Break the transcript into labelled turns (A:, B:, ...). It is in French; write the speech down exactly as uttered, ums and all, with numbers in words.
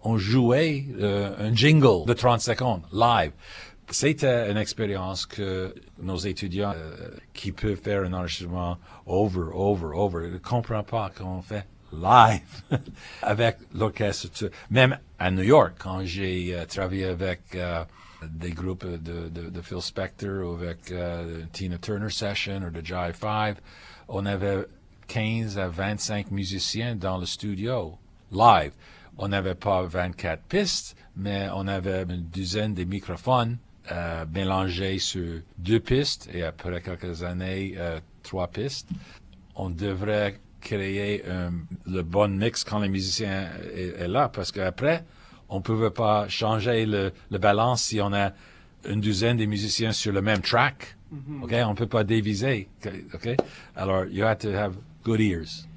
A: on jouait euh, un jingle de trente secondes, live. C'était une expérience que nos étudiants euh, qui peuvent faire un enregistrement over, over, over, ne comprennent pas qu'on fait live avec l'orchestre. Même à New York, quand j'ai euh, travaillé avec euh, des groupes de, de, de Phil Spector ou avec euh, Tina Turner Session ou de Jive Five, on avait quinze à vingt-cinq musiciens dans le studio, live. On n'avait pas vingt-quatre pistes, mais on avait une dizaine de microphones euh, mélangés sur deux pistes et après quelques années, euh, trois pistes. On devrait créer un, le bon mix quand le musicien est, est là, parce qu'après, on ne pouvait pas changer le, le balance si on a une douzaine de musiciens sur le même track. Mm-hmm. Okay? On ne peut pas diviser. Okay? Alors, you have to have good ears.